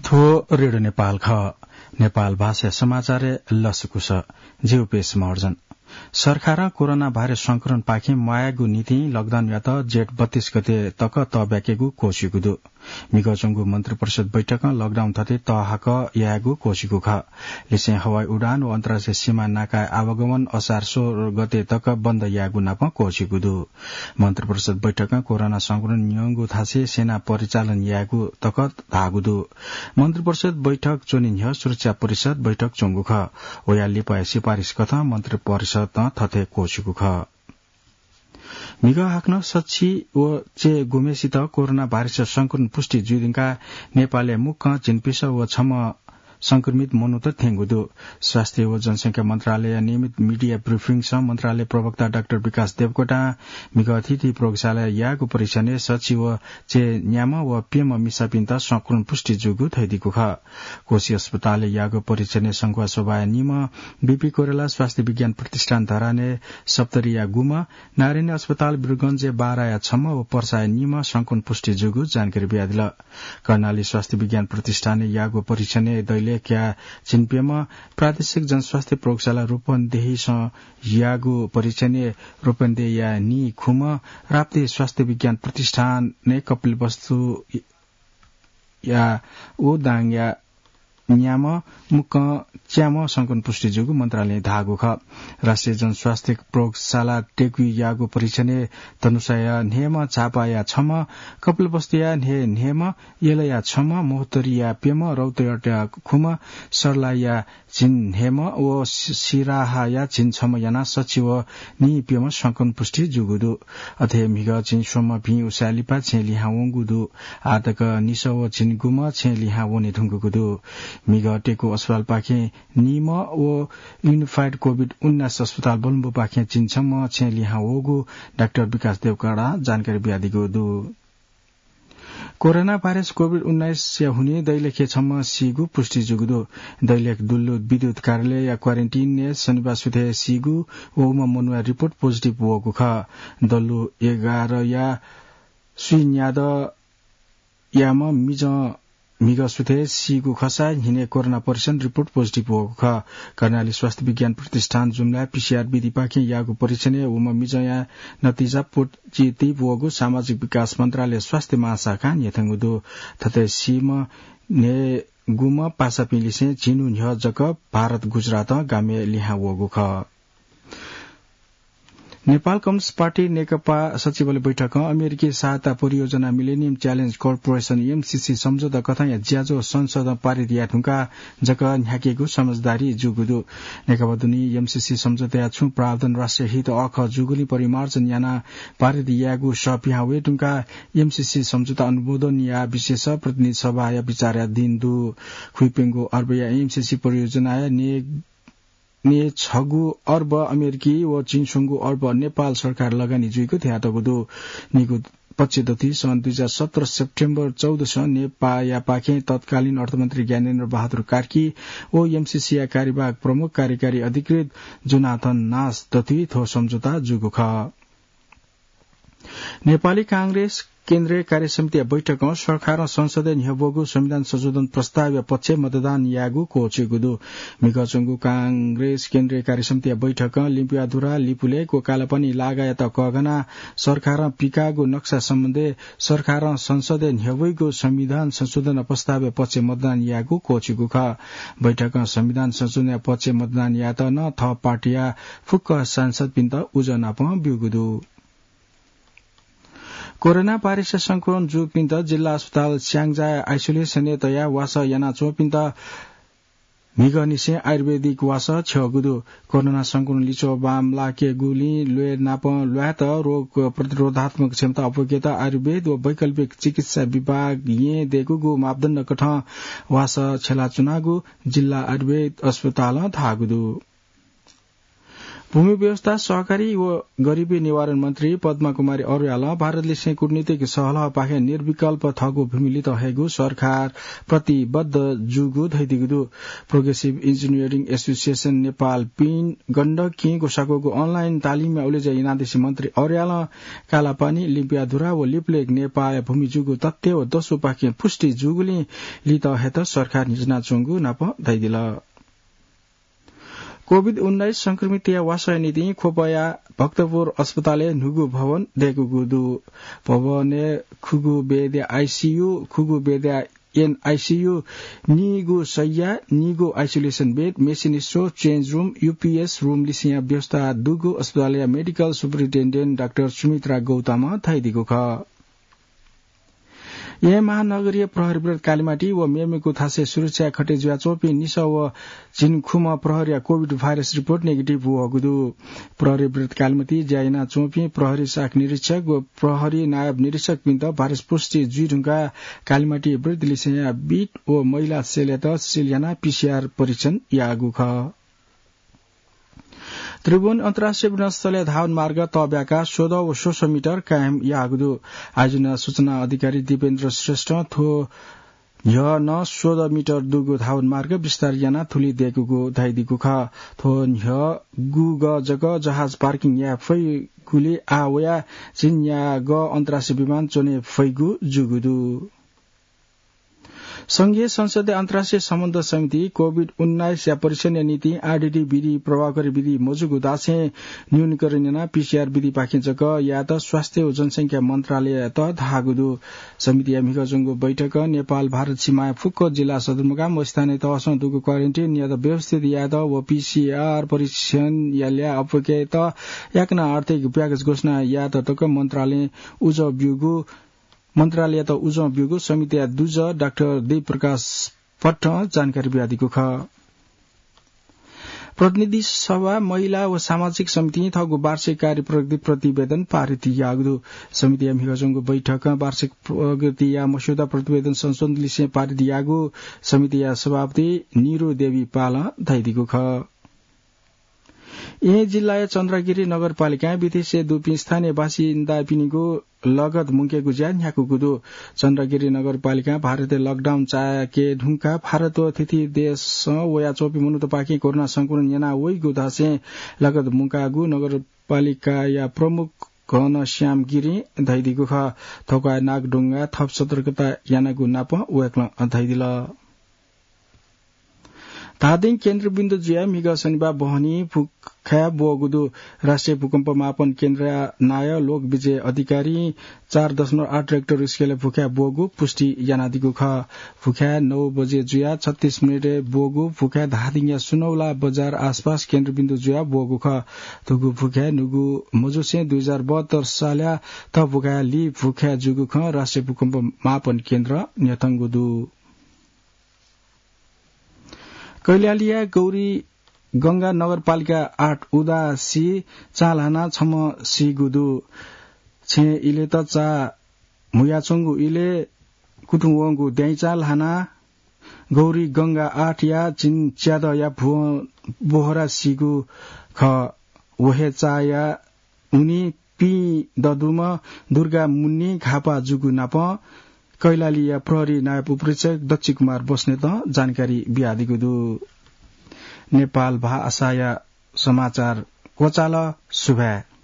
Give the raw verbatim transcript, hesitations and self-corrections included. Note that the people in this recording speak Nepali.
थो रेडियो नेपाल ख नेपाल भाषा समाचार लसकुश जीव पेश महर्जन सरकार कोरोना भाइरस संक्रमण पाखे मायागु नीति लकडाउन यात जेठ बत्तीस गते तक त ब्याकेगु कोशिगुदु मिगचंगु मन्त्री परिषद बैठक लकडाउन थते तहक यागु कोशिगु ख लिसे हवाई उडान व अन्तर्राष्ट्रिय सीमा नाका आवागमन असार सोह्र गते तक बन्द यागु नाप कोशिगुदु मन्त्री परिषद बैठक कोरोना संक्रमण नियंगु थासे सेना परिचालन यागु तक धागुदु मन्त्री परिषद बैठक चोनिन्ह सुरक्षा परिषद बैठक चंगु ख ओया लिपाय सिफारिश कथा मन्त्री परिषद थथे कोशिगु ख मिगा हाक्न सच्ची व चे गुमेसित कोरोना भाइरस संक्रमण पुष्टि जुदिङका नेपालले मुख चिनपिस व छम संक्रमित मनु त थेंगुदु स्वास्थ्य व जनसंख्या मन्त्रालय नियमित मीडिया ब्रिफिङ छ मन्त्रालय प्रवक्ता डाक्टर विकास देवकोटा मिगा अतिथि प्रयोगशाला यागु परीक्षण सचिव चे न्याम व पीएम मिसापिन्त संक्रमण पुष्टि जुगु थैदिगु ख कोशी अस्पताल यागु परीक्षण संघवा सभा निम बीपी कोरेला स्वास्थ्य विज्ञान प्रतिष्ठान धराने सप्तरिया गुम नारायण अस्पताल बिरगञ्ज बाराया छम व पर्साय निम संक्रमण पुष्टि जुगु जानकारी ब्यादिल कर्णाली स्वास्थ्य विज्ञान प्रतिष्ठान यागु परीक्षण दैले क्या चिन्पियमा प्रादेशिक जनस्वास्थ्य प्रयोगशाला रूपन्देही यागु परीक्षण रूपन्देही या नि खुम राप्ती स्वास्थ्य विज्ञान प्रतिष्ठान ने कपिल वस्तु या ओ दाङ या न्याम मुख च्याम संक्रमण पुष्टि जुगु मन्त्रालय धागु ख राष्ट्रिय जनस्वास्थ्य प्रयोगशाला टेकु यागु परीक्षण तनुसाय नेम चापाया छम कपिल वस्तुया ने नेम यलया छम मोहतरिया पेम रौतया खुम सरलाया चिन हेम ओ सिराहाया चिन छम याना सचिव नि पेम संक्रमण पुष्टि जुगुदु अथे मिग चिन सोम भि उसालिपा छेलिहा वंगुदु आतक निसव चिन गुम छेलिहा वने थुंगुगुदु मिग टेकु अस्पताल पाखे निम ओ युनिफाइड कोविड उन्नाइस अस्पताल बलम्बु पाखे चिन्छम छेलिहा वगु डाक्टर विकास देवकाडा जानकारी ब्यादिगु दु कोरोना भाइरस कोविड उन्नाइस या हुने दैलेखे छम्म सिगु पुष्टि जुगुदो दैलेख दुल्लु विद्युत कार्यालय या क्वारेन्टिन ने शनिबार सुथे सिगु ओमा मनुवा रिपोर्ट पोजिटिभ वगु ख दल्लु एघार या सुइन्याद याम मिज मिग सुथे सिगु खसा हिने कोरोना परीक्षण रिपोर्ट पोजिटिभ वगु ख कर्णाली स्वास्थ्य विज्ञान प्रतिष्ठान जुम्ला पीसीआर विधि पाखे यागु परीक्षण उमा मिजया नतिजा पोजिटिभ वगु सामाजिक विकास मन्त्रालय स्वास्थ्य महाशाखा नेथंगुदु थते सीम ने गुम पासा पिलिसे चिनु न्ह जक भारत गुजरात गामे लिहा वगु ख नेपाल कम्युनिस्ट पार्टी नेकपा सचिवालय बैठक अमेरिकी सहायता परियोजना मिलेनियम च्यालेन्ज कर्पोरेशन एमसीसी सम्झौता कथा या ज्याजो संसद पारित या ठुंका जक न्याकेको समझदारी जुगुदु नेकपा दुनी एमसीसी सम्झौता छु प्रावधान राष्ट्रिय हित अख जुगुली परिमार्जन याना पारित यागु सपिहा वे ठुंका एमसीसी सम्झौता अनुमोदन या विशेष प्रतिनिधि सभा या विचार या दिन दु खुइपेंगो अर्ब या एमसीसी परियोजना ने ने छगु अर्ब अमेरिकी व चीनसंगु अर्ब नेपाल सरकार लगानी जुइको थ्यातगु दु निगु पक्षदति सन् दुई हजार सत्र सेप्टेम्बर चौध सन् नेपाल या पाखे तत्कालीन अर्थमन्त्री ज्ञानेन्द्र बहादुर कार्की ओ एमसीसी या कार्यवाहक प्रमुख कार्यकारी अधिकृत जोनाथन नास दति थो सम्झौता जुगु ख नेपाली कांग्रेस केन्द्रीय कार्य समिति बैठक सरकार संसदीय निहबोगु संविधान संशोधन प्रस्ताव पक्ष मतदान यागु कोचेगुदु मिगचंगु कांग्रेस केन्द्रीय कार्य समिति बैठक लिम्पियाधुरा लिपुलेको कालापनी लगायत कगना सरकार पिकागु नक्सा सम्बन्धी सरकार संसदीय निहबोगु संविधान संशोधन प्रस्ताव पक्ष मतदान यागु कोचेगु ख बैठक संविधान संशोधन पक्ष मतदान यात न थ पार्टिया फुक्क सांसद पिन्त उजनाप बिउगुदु कोरोना भाइरस संक्रमण जुग पिन्त जिल्ला अस्पताल स्याङजा आइसोलेसन तया वास याना चो पिन्त मिगनिसे आयुर्वेदिक वास छगुदु कोरोना संक्रमण लिचो बाम लाके गुली लुए नाप ल्वात रोग प्रतिरोधात्मक क्षमता अपयोगिता आयुर्वेद व वैकल्पिक चिकित्सा विभाग ये देगुगु मापदण्ड कठ वास छेला चुनागु जिल्ला आयुर्वेद अस्पताल थागुदु भूमि व्यवस्था सहकारी व गरीबी निवारण मन्त्री पद्मा कुमारी अर्याल भारतले से कूटनीतिक सहलह पाखे निर्विकल्प थगो भूमि लित हेगु सरकार प्रतिबद्ध जुगु धैदिगु प्रोग्रेसिभ इन्जिनियरिङ एसोसिएसन नेपाल पिन गण्डकी गोसाको अनलाइन तालिममा उलेज इनादेशी मन्त्री अर्याल कालापानी लिम्पियाधुरा व लिपलेक नेपाल भूमि जुगु तथ्य व दसो पाखे पुष्टि जुगुले लित हेत सरकार निजना चुङ्गु नाप धैदिल कोविड उन्नाइस संक्रमित वासय नीति खोपया भक्तपुर अस्पताले नुगु भवन देखुगुदु भवने खुगु बेदे आईसीयू खुगु बेदे एन आईसीयू निगु सैया निगु isolation bed machine store change room UPS room लिसिया व्यवस्था दुगु अस्पताल medical superintendent doctor Sumitra Gautam थाइदिगु ख यह महानगरीय प्रहरी विरोध कालीमाटी व मेमेको थासे सुरक्षा खटे जुवा चोपी निस व जिनखुमा प्रहरी कोविड भाइरस रिपोर्ट नेगेटिभ हुगुदु प्रहरी विरोध कालीमाटी ज्याइना चोपी प्रहरी शाख निरीक्षक व प्रहरी नायब निरीक्षक पिन्त भाइरस पुष्टि जुइढुङ्गा कालीमाटी वृद्ध लिसेया बीट व महिला सेलेत सिलियाना पीसीआर परीक्षण यागु ख त्रिभुवन अन्तर्राष्ट्रिय विमानस्थलीय धावन मार्ग तब्याका सोह्र व सोह्र मिटर कायम यागुदु आयोजना सूचना अधिकारी दिपेन्द्र श्रेष्ठ थो य न सोह्र मिटर दुगु धावन मार्ग विस्तार याना थुली देखुगु धाइदिगु ख थो य गु ग जग जहाज पार्किङ या फैगुले आ वया जिन या ग अन्तर्राष्ट्रिय विमान चोने फैगु जुगुदु संघीय संसदीय अन्तर्राष्ट्रिय सम्बन्ध समिति कोविड उन्नाइस या परीक्षण नीति आरडीडी विधि प्रभावकारी विधि मोजुगु दासे न्यूनीकरण पीसीआर विधि पाखिन्छ या त स्वास्थ्य व जनसंख्या मन्त्रालय त धागुदु समिति मिगजंगु बैठक नेपाल भारत सीमा फुक्को जिल्ला सदरमुकाम स्थानीय तहसँग दुगु क्वारेन्टाइन या त व्यवस्थित या त व पीसीआर परीक्षण या ल्या अपके त याकना आर्थिक प्याकेज घोषणा या त तक मन्त्रालय उज ब्युगु मन्त्रालय त उज ब्युगु समिति दुज डाक्टर देव प्रकाश पट्ट जानकारी ब्यादिको ख प्रतिनिधि सभा महिला व सामाजिक समिति थगु वार्षिक कार्य प्रगति प्रतिवेदन पारित यागु समिति मिगजंगु बैठक वार्षिक प्रगति या मस्यौदा प्रतिवेदन संशोधन लिसे पारित यागु समिति या सभापति निरु देवी पाल धाइदिको ख यही जिल्ला चन्द्रगिरी नगरपालिका विदेशी दुपी स्थानीय बासिन्दा पिनिको लगत मुंकेको ज्यान याकुकुदु चन्द्रगिरी नगरपालिका भारतीय लकडाउन चाके ढुंका भारत तिथि देश वया चोपी मनुत पाकी कोरोना संक्रमण याना वइगु दासे लगत मुंकागु नगरपालिका या प्रमुख घन श्याम गिरी धैदिगु ख थौका नागडुंगा थप सतर्कता यानागु नाप वेक्ल धैदिल धादिङ केन्द्रबिन्दु जिया मिग शनिबार बहनी फुखा बोगुदु राष्ट्रिय भूकम्प मापन केन्द्र नाय लोक विजय अधिकारी चार दशमलव आठ रेक्टर स्केल फुखा बोगु पुष्टि यानादिगु ख फुखा नौ बजे जुया छत्तीस मिनट बोगु फुखा धादिङ या सुनौला बजार आसपास केन्द्रबिन्दु जुया बोगु ख थुगु फुखा नुगु मजुसे दुई हजार बहत्तर साल्या त फुखा लि फुखा जुगु ख राष्ट्रिय भूकम्प मापन केन्द्र न्यथंगुदु कैलालिया गौरी गंगा नगरपालिका आठ उदासी चालाना छम सिगुदु छे इले त चा मुयाचंगु इले कुटुंगु दैचाल हाना गौरी गंगा आठ या चिन च्याद या बोहरा सिगु ख वहे चा या उनी पी ददुम दुर्गा मुन्नी घापा जुगु नाप कैलालिया प्रहरी नायब उपरीक्षक दक्षी कुमार बस्नेत जानकारी बिहादिगुदु नेपाल भाषा समाचार कोचाल सुभा।